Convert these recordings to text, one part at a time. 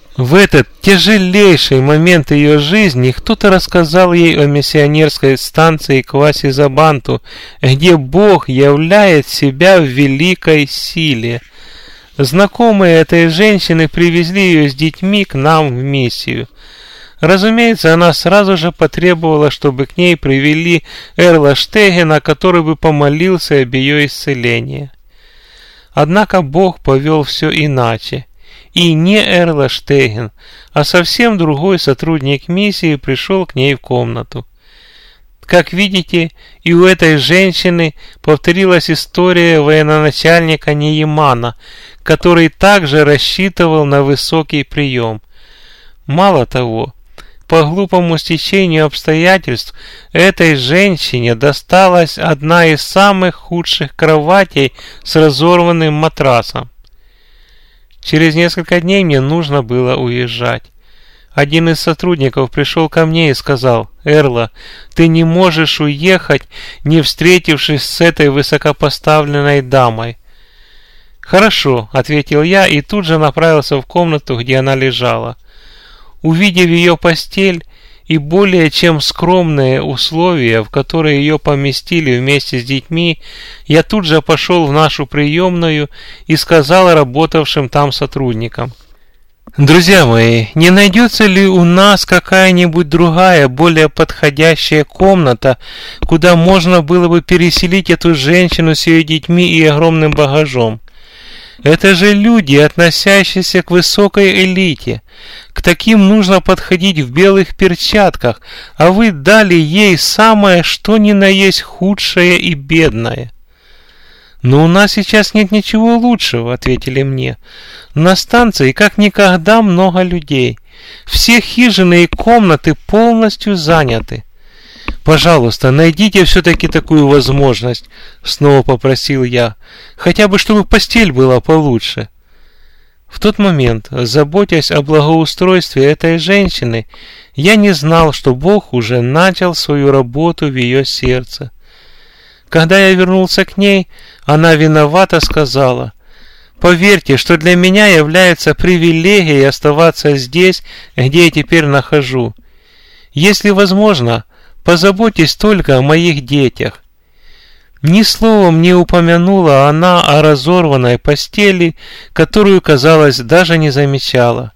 В этот тяжелейший момент ее жизни кто-то рассказал ей о миссионерской станции Кваси-Забанту, где Бог являет себя в великой силе. Знакомые этой женщины привезли ее с детьми к нам в миссию. Разумеется, она сразу же потребовала, чтобы к ней привели Эрла Штегена, который бы помолился об ее исцелении. Однако Бог повел все иначе. И не Эрла Штеген, а совсем другой сотрудник миссии пришел к ней в комнату. Как видите, и у этой женщины повторилась история военачальника Неемана, который также рассчитывал на высокий прием. Мало того, по глупому стечению обстоятельств этой женщине досталась одна из самых худших кроватей с разорванным матрасом. Через несколько дней мне нужно было уезжать. Один из сотрудников пришел ко мне и сказал: «Эрла, ты не можешь уехать, не встретившись с этой высокопоставленной дамой». «Хорошо», — ответил я и тут же направился в комнату, где она лежала. Увидев ее постель и более чем скромные условия, в которые ее поместили вместе с детьми, я тут же пошел в нашу приемную и сказал работавшим там сотрудникам: «Друзья мои, не найдется ли у нас какая-нибудь другая, более подходящая комната, куда можно было бы переселить эту женщину с ее детьми и огромным багажом? Это же люди, относящиеся к высокой элите. К таким нужно подходить в белых перчатках, а вы дали ей самое что ни на есть худшее и бедное». «Но у нас сейчас нет ничего лучшего», — ответили мне. «На станции как никогда много людей. Все хижины и комнаты полностью заняты». «Пожалуйста, найдите все-таки такую возможность», — снова попросил я. «Хотя бы, чтобы постель была получше». В тот момент, заботясь о благоустройстве этой женщины, я не знал, что Бог уже начал свою работу в ее сердце. Когда я вернулся к ней, она виновато сказала: «Поверьте, что для меня является привилегией оставаться здесь, где я теперь нахожу. Если возможно, позаботьтесь только о моих детях». Ни словом не упомянула она о разорванной постели, которую, казалось, даже не замечала.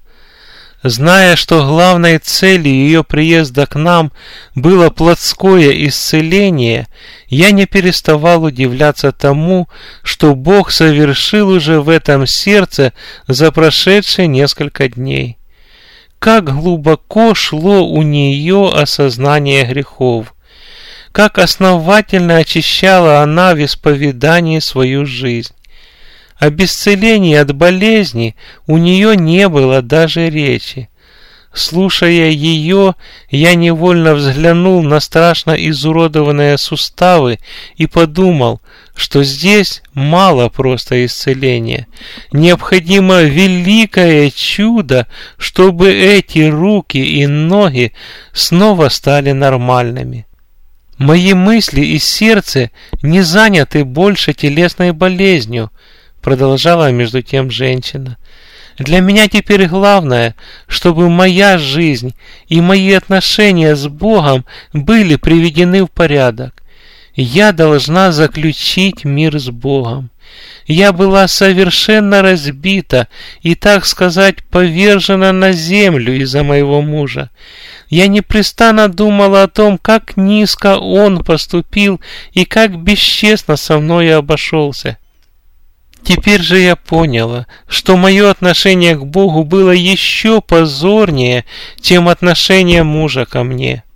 Зная, что главной целью ее приезда к нам было плотское исцеление, я не переставал удивляться тому, что Бог совершил уже в этом сердце за прошедшие несколько дней. Как глубоко шло у нее осознание грехов, как основательно очищала она в исповедании свою жизнь. Об исцелении от болезни у нее не было даже речи. Слушая ее, я невольно взглянул на страшно изуродованные суставы и подумал, что здесь мало просто исцеления. Необходимо великое чудо, чтобы эти руки и ноги снова стали нормальными. Мои мысли и сердце не заняты больше телесной болезнью, продолжала между тем женщина. Для меня теперь главное, чтобы моя жизнь и мои отношения с Богом были приведены в порядок. Я должна заключить мир с Богом. Я была совершенно разбита и, так сказать, повержена на землю из-за моего мужа. Я непрестанно думала о том, как низко он поступил и как бесчестно со мной обошелся. Теперь же я поняла, что мое отношение к Богу было еще позорнее, чем отношение мужа ко мне.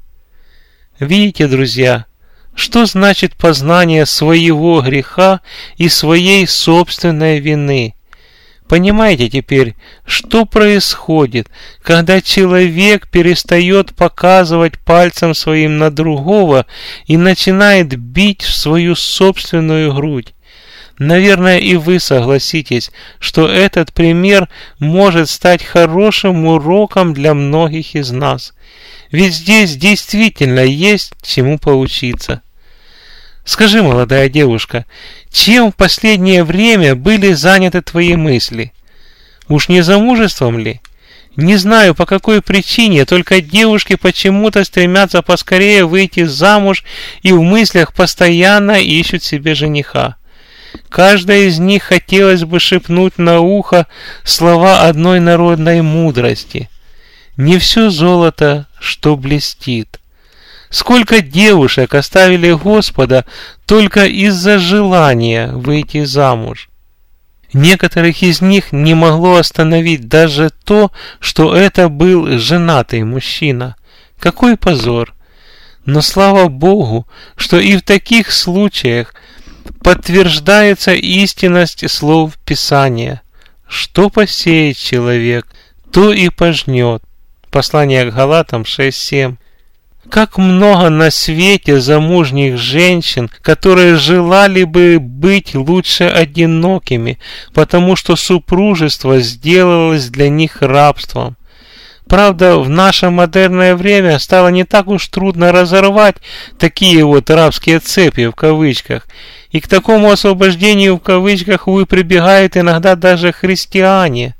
Видите, друзья, что значит познание своего греха и своей собственной вины? Понимаете теперь, что происходит, когда человек перестает показывать пальцем своим на другого и начинает бить в свою собственную грудь? Наверное, и вы согласитесь, что этот пример может стать хорошим уроком для многих из нас. Ведь здесь действительно есть чему поучиться. Скажи, молодая девушка, чем в последнее время были заняты твои мысли? Уж не замужеством ли? Не знаю, по какой причине, только девушки почему-то стремятся поскорее выйти замуж и в мыслях постоянно ищут себе жениха. Каждая из них хотелось бы шепнуть на ухо слова одной народной мудрости: «Не все золото, что блестит». Сколько девушек оставили Господа только из-за желания выйти замуж. Некоторых из них не могло остановить даже то, что это был женатый мужчина. Какой позор! Но слава Богу, что и в таких случаях подтверждается истинность слов Писания. Что посеет человек, то и пожнет. Послание к Галатам 6:7. Как много на свете замужних женщин, которые желали бы быть лучше одинокими, потому что супружество сделалось для них рабством. Правда, в наше модерное время стало не так уж трудно разорвать такие вот рабские цепи в кавычках, и к такому освобождению в кавычках прибегают иногда даже христиане.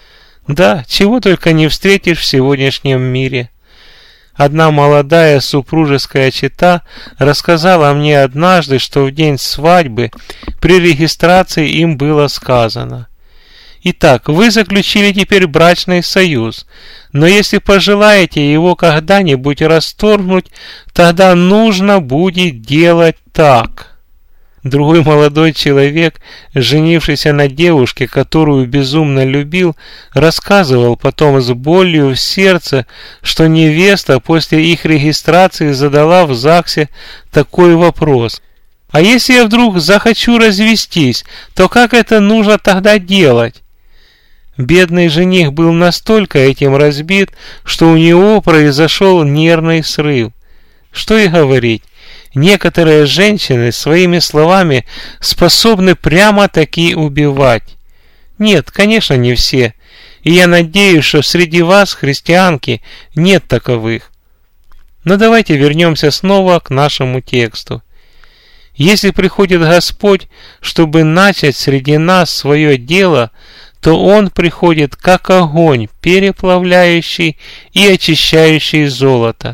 Да, чего только не встретишь в сегодняшнем мире. Одна молодая супружеская чета рассказала мне однажды, что в день свадьбы при регистрации им было сказано: «Итак, вы заключили теперь брачный союз, но если пожелаете его когда-нибудь расторгнуть, тогда нужно будет делать так». Другой молодой человек, женившийся на девушке, которую безумно любил, рассказывал потом с болью в сердце, что невеста после их регистрации задала в ЗАГСе такой вопрос: «А если я вдруг захочу развестись, то как это нужно тогда делать?» Бедный жених был настолько этим разбит, что у него произошел нервный срыв. Что и говорить. Некоторые женщины своими словами способны прямо-таки убивать. Нет, конечно, не все. И я надеюсь, что среди вас, христианки, нет таковых. Но давайте вернемся снова к нашему тексту. Если приходит Господь, чтобы начать среди нас свое дело, то Он приходит как огонь, переплавляющий и очищающий золото.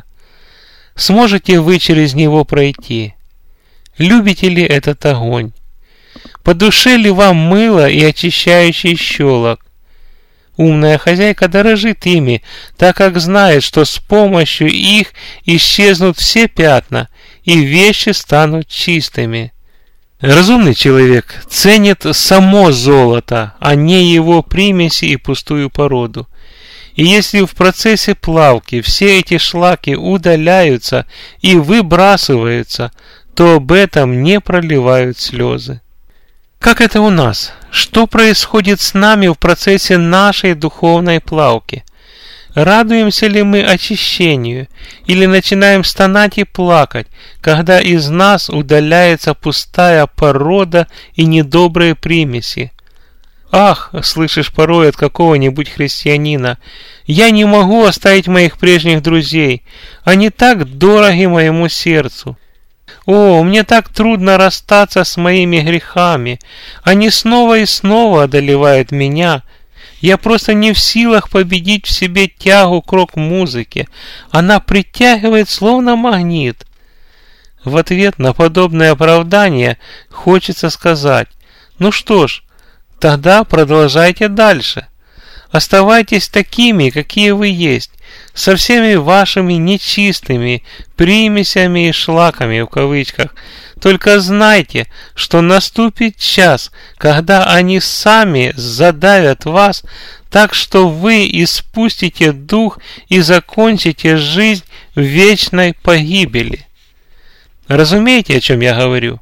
Сможете вы через него пройти? Любите ли этот огонь? По душе ли вам мыло и очищающий щелок? Умная хозяйка дорожит ими, так как знает, что с помощью их исчезнут все пятна, и вещи станут чистыми. Разумный человек ценит само золото, а не его примеси и пустую породу. И если в процессе плавки все эти шлаки удаляются и выбрасываются, то об этом не проливают слезы. Как это у нас? Что происходит с нами в процессе нашей духовной плавки? Радуемся ли мы очищению или начинаем стонать и плакать, когда из нас удаляется пустая порода и недобрые примеси? «Ах!» — слышишь порой от какого-нибудь христианина, «я не могу оставить моих прежних друзей, они так дороги моему сердцу. О, мне так трудно расстаться с моими грехами, они снова и снова одолевают меня. Я просто не в силах победить в себе тягу к рок-музыке, она притягивает словно магнит». В ответ на подобное оправдание хочется сказать: «Ну что ж, тогда продолжайте дальше. Оставайтесь такими, какие вы есть, со всеми вашими нечистыми примесями и шлаками в кавычках. Только знайте, что наступит час, когда они сами задавят вас, так что вы испустите дух и закончите жизнь в вечной погибели». Разумеете, о чем я говорю?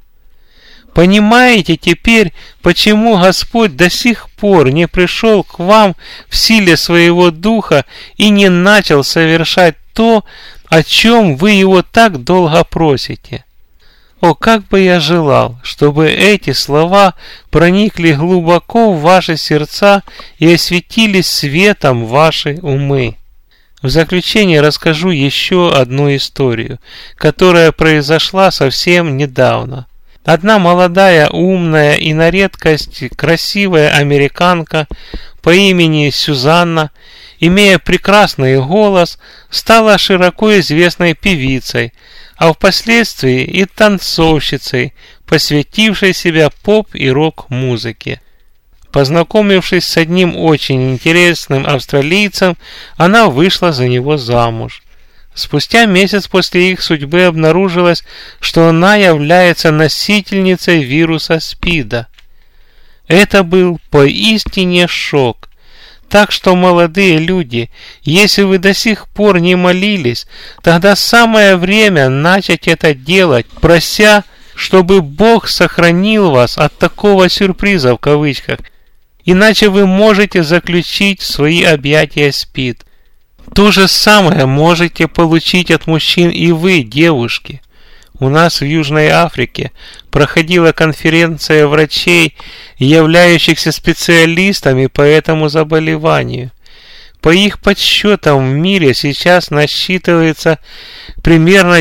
Понимаете теперь, почему Господь до сих пор не пришел к вам в силе своего духа и не начал совершать то, о чем вы его так долго просите? О, как бы я желал, чтобы эти слова проникли глубоко в ваши сердца и осветили светом ваши умы. В заключение расскажу еще одну историю, которая произошла совсем недавно. Одна молодая, умная и на редкость красивая американка по имени Сюзанна имея прекрасный голос, стала широко известной певицей, а впоследствии и танцовщицей, посвятившей себя поп- и рок-музыке. Познакомившись с одним очень интересным австралийцем, она вышла за него замуж. Спустя месяц после их судьбы обнаружилось, что она является носительницей вируса СПИДа. Это был поистине шок. Так что, молодые люди, если вы до сих пор не молились, тогда самое время начать это делать, прося, чтобы Бог сохранил вас от такого сюрприза в кавычках, иначе вы можете заключить в свои объятия СПИД. То же самое можете получить от мужчин и вы, девушки. У нас в Южной Африке проходила конференция врачей, являющихся специалистами по этому заболеванию. По их подсчетам в мире сейчас насчитывается примерно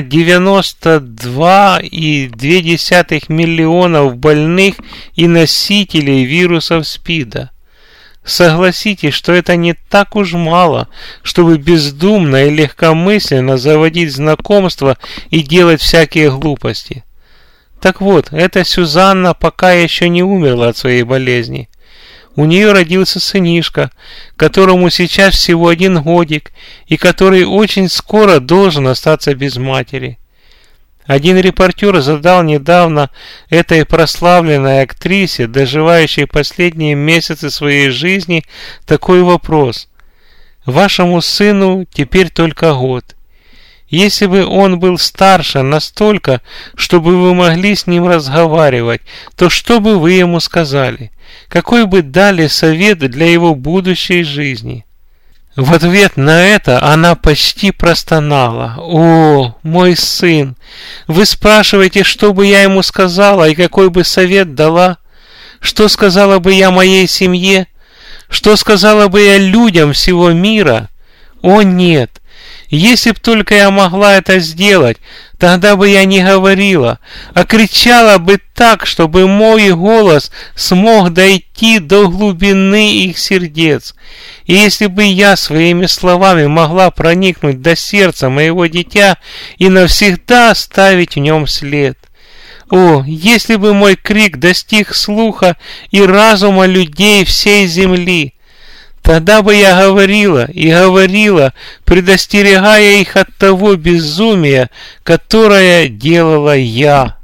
92,2 миллионов больных и носителей вирусов СПИДа. Согласитесь, что это не так уж мало, чтобы бездумно и легкомысленно заводить знакомства и делать всякие глупости. Так вот, эта Сюзанна пока еще не умерла от своей болезни. У нее родился сынишка, которому сейчас всего 1 годик, и который очень скоро должен остаться без матери. Один репортер задал недавно этой прославленной актрисе, доживающей последние месяцы своей жизни, такой вопрос. Вашему сыну теперь только год. Если бы он был старше настолько, чтобы вы могли с ним разговаривать, то что бы вы ему сказали? Какой бы дали совет для его будущей жизни? В ответ на это она почти простонала. «О, мой сын! Вы спрашиваете, что бы я ему сказала и какой бы совет дала? Что сказала бы я моей семье? Что сказала бы я людям всего мира? О, нет! Если б только я могла это сделать, тогда бы я не говорила, а кричала бы так, чтобы мой голос смог дойти до глубины их сердец. И если бы я своими словами могла проникнуть до сердца моего дитя и навсегда оставить в нем след. О, если бы мой крик достиг слуха и разума людей всей земли! Тогда бы я говорила и говорила, предостерегая их от того безумия, которое делала я».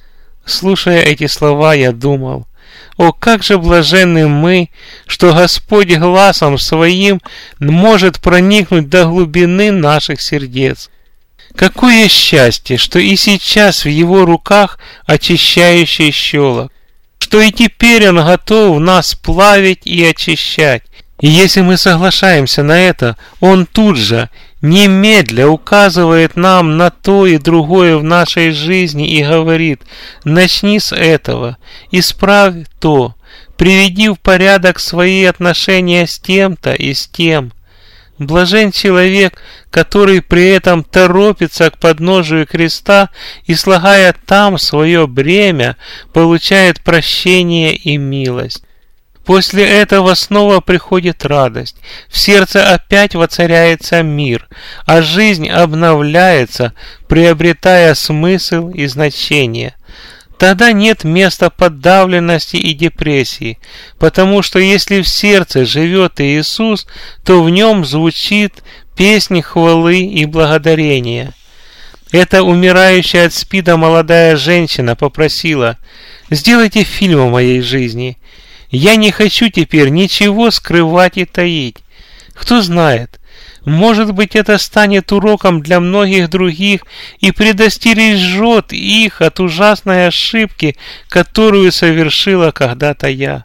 Слушая эти слова, я думал: о, как же блаженны мы, что Господь глазом Своим может проникнуть до глубины наших сердец. Какое счастье, что и сейчас в Его руках очищающий щелок, что и теперь Он готов нас плавить и очищать. И если мы соглашаемся на это, Он тут же, немедля указывает нам на то и другое в нашей жизни и говорит: начни с этого, исправь то, приведи в порядок свои отношения с тем-то и с тем. Блажен человек, который при этом торопится к подножию креста и, слагая там свое бремя, получает прощение и милость. После этого снова приходит радость, в сердце опять воцаряется мир, а жизнь обновляется, приобретая смысл и значение. Тогда нет места подавленности и депрессии, потому что если в сердце живет Иисус, то в нем звучит песнь хвалы и благодарения. Эта умирающая от СПИДа молодая женщина попросила: «Сделайте фильм о моей жизни. Я не хочу теперь ничего скрывать и таить. Кто знает, может быть, это станет уроком для многих других и предостережет их от ужасной ошибки, которую совершила когда-то я.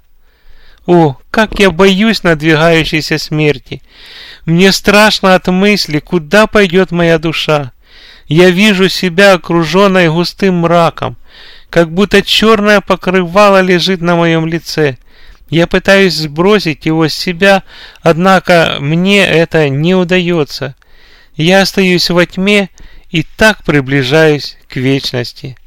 О, как я боюсь надвигающейся смерти! Мне страшно от мысли, куда пойдет моя душа. Я вижу себя окруженной густым мраком, как будто черное покрывало лежит на моем лице. Я пытаюсь сбросить его с себя, однако мне это не удается. Я остаюсь во тьме и так приближаюсь к вечности».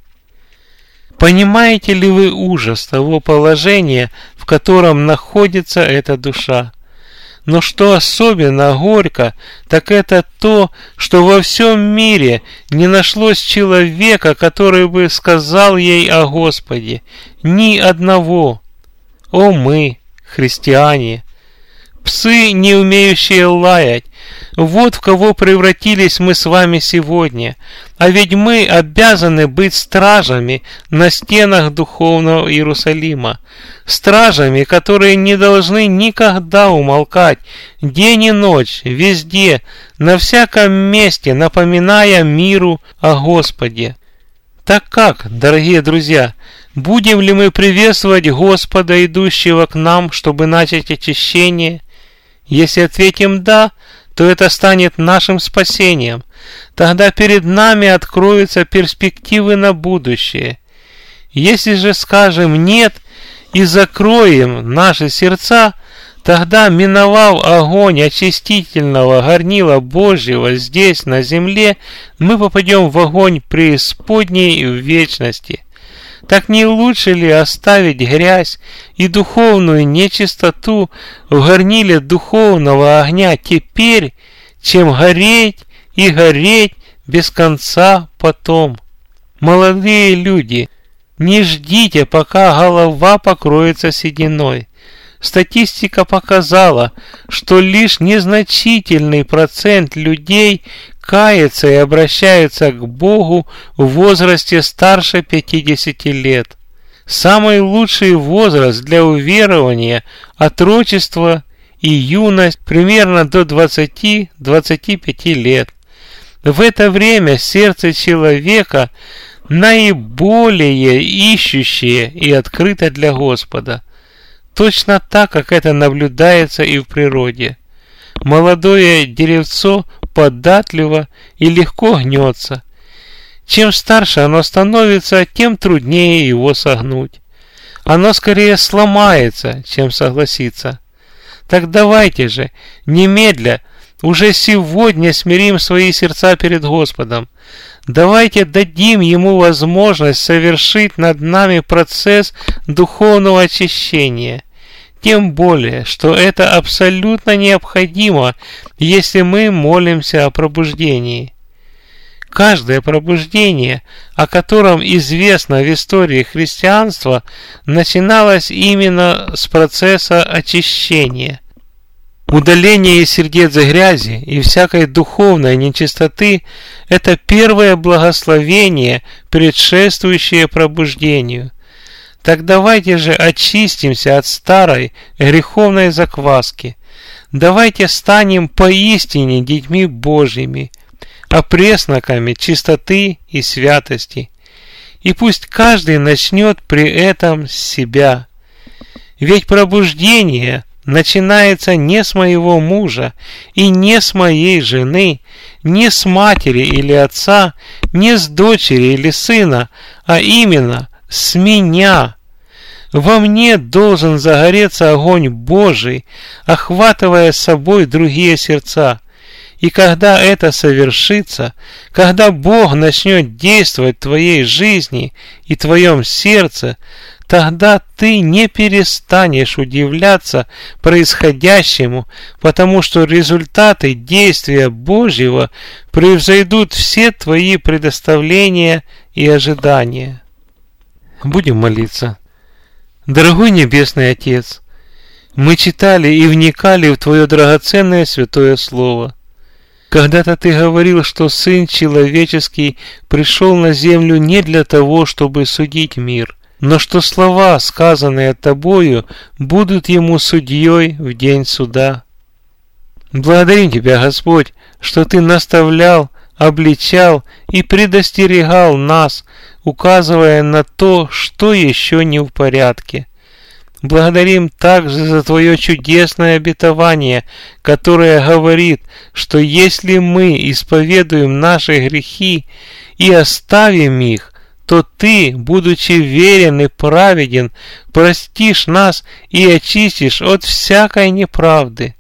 Понимаете ли вы ужас того положения, в котором находится эта душа? Но что особенно горько, так это то, что во всем мире не нашлось человека, который бы сказал ей о Господе. Ни одного. О мы, христиане! Псы, не умеющие лаять, вот в кого превратились мы с вами сегодня. А ведь мы обязаны быть стражами на стенах духовного Иерусалима. Стражами, которые не должны никогда умолкать, день и ночь, везде, на всяком месте, напоминая миру о Господе. Так как, дорогие друзья, будем ли мы приветствовать Господа, идущего к нам, чтобы начать очищение? Если ответим «да», то это станет нашим спасением. Тогда перед нами откроются перспективы на будущее. Если же скажем «нет» и закроем наши сердца, тогда, миновав огонь очистительного горнила Божьего здесь, на земле, мы попадем в огонь преисподней в вечности. Так не лучше ли оставить грязь и духовную нечистоту в горниле духовного огня теперь, чем гореть и гореть без конца потом? Молодые люди, не ждите, пока голова покроется сединой. Статистика показала, что лишь незначительный процент людей кается и обращается к Богу в возрасте старше 50 лет. Самый лучший возраст для уверования – отрочество и юность примерно до 20-25 лет. В это время сердце человека наиболее ищущее и открыто для Господа. Точно так, как это наблюдается и в природе. Молодое деревцо податливо и легко гнется. Чем старше оно становится, тем труднее его согнуть. Оно скорее сломается, чем согласится. Так давайте же, немедля, уже сегодня смирим свои сердца перед Господом. Давайте дадим Ему возможность совершить над нами процесс духовного очищения. Тем более, что это абсолютно необходимо, если мы молимся о пробуждении. Каждое пробуждение, о котором известно в истории христианства, начиналось именно с процесса очищения. Удаление из сердец грязи и всякой духовной нечистоты – это первое благословение, предшествующее пробуждению. Так давайте же очистимся от старой греховной закваски. Давайте станем поистине детьми Божьими, опресноками чистоты и святости. И пусть каждый начнет при этом с себя. Ведь пробуждение начинается не с моего мужа и не с моей жены, не с матери или отца, не с дочери или сына, а именно с меня. Во мне должен загореться огонь Божий, охватывая собой другие сердца. И когда это совершится, когда Бог начнет действовать в твоей жизни и твоем сердце, тогда ты не перестанешь удивляться происходящему, потому что результаты действия Божьего превзойдут все твои предоставления и ожидания. Будем молиться. Дорогой Небесный Отец, мы читали и вникали в Твое драгоценное святое Слово. Когда-то Ты говорил, что Сын Человеческий пришел на землю не для того, чтобы судить мир, но что слова, сказанные Тобою, будут Ему судьей в день суда. Благодарим Тебя, Господь, что Ты наставлял, обличал и предостерегал нас, указывая на то, что еще не в порядке. Благодарим также за Твое чудесное обетование, которое говорит, что если мы исповедуем наши грехи и оставим их, то Ты, будучи верен и праведен, простишь нас и очистишь от всякой неправды.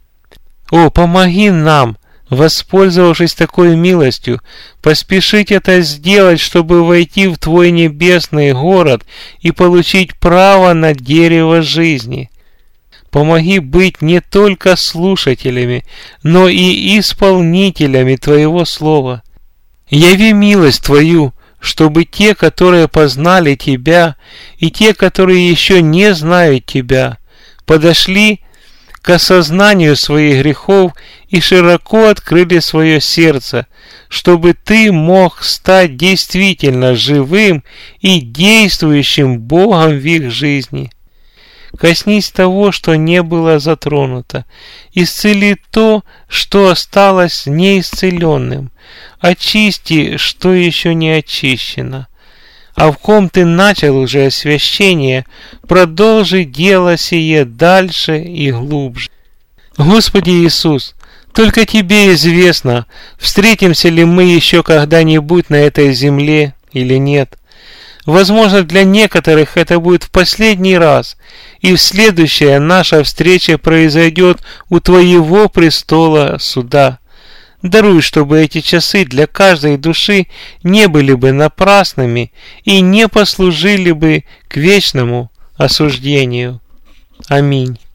О, помоги нам, воспользовавшись такой милостью, поспешить это сделать, чтобы войти в Твой небесный город и получить право на дерево жизни. помоги быть не только слушателями, но и исполнителями Твоего Слова. Яви милость Твою, чтобы те, которые познали Тебя, и те, которые еще не знают Тебя, подошли к осознанию своих грехов и широко открыли свое сердце, чтобы Ты мог стать действительно живым и действующим Богом в их жизни. Коснись того, что не было затронуто. Исцели то, что осталось неисцеленным. Очисти, что еще не очищено. А в ком Ты начал уже освящение, продолжи дело сие дальше и глубже. Господи Иисус, только Тебе известно, встретимся ли мы еще когда-нибудь на этой земле или нет. Возможно, для некоторых это будет в последний раз, и следующая наша встреча произойдет у Твоего престола суда. Даруй, чтобы эти часы для каждой души не были бы напрасными и не послужили бы к вечному осуждению. Аминь.